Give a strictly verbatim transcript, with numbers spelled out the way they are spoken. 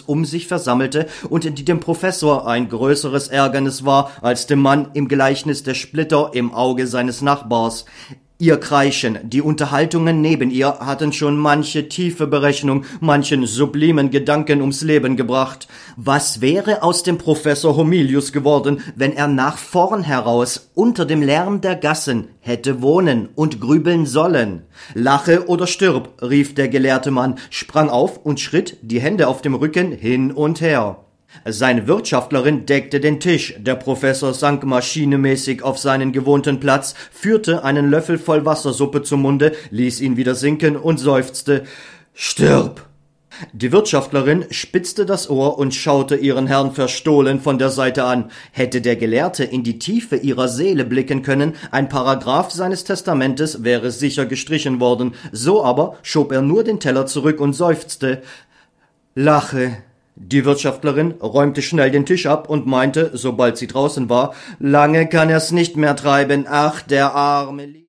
um sich versammelte und die dem Professor ein größeres Ärgernis war als dem Mann im Gleichnis der Splitter im Auge seines Nachbars. Ihr Kreischen, die Unterhaltungen neben ihr hatten schon manche tiefe Berechnung, manchen sublimen Gedanken ums Leben gebracht. Was wäre aus dem Professor Homilius geworden, wenn er nach vorn heraus unter dem Lärm der Gassen hätte wohnen und grübeln sollen? Lache oder stirb, rief der gelehrte Mann, sprang auf und schritt, die Hände auf dem Rücken, hin und her. Seine Wirtschaftlerin deckte den Tisch, der Professor sank maschinemäßig auf seinen gewohnten Platz, führte einen Löffel voll Wassersuppe zum Munde, ließ ihn wieder sinken und seufzte: »Stirb!« Die Wirtschaftlerin spitzte das Ohr und schaute ihren Herrn verstohlen von der Seite an. Hätte der Gelehrte in die Tiefe ihrer Seele blicken können, ein Paragraph seines Testamentes wäre sicher gestrichen worden, so aber schob er nur den Teller zurück und seufzte: »Lache!« Die Wirtschaftlerin räumte schnell den Tisch ab und meinte, sobald sie draußen war: »Lange kann er's nicht mehr treiben, ach, der arme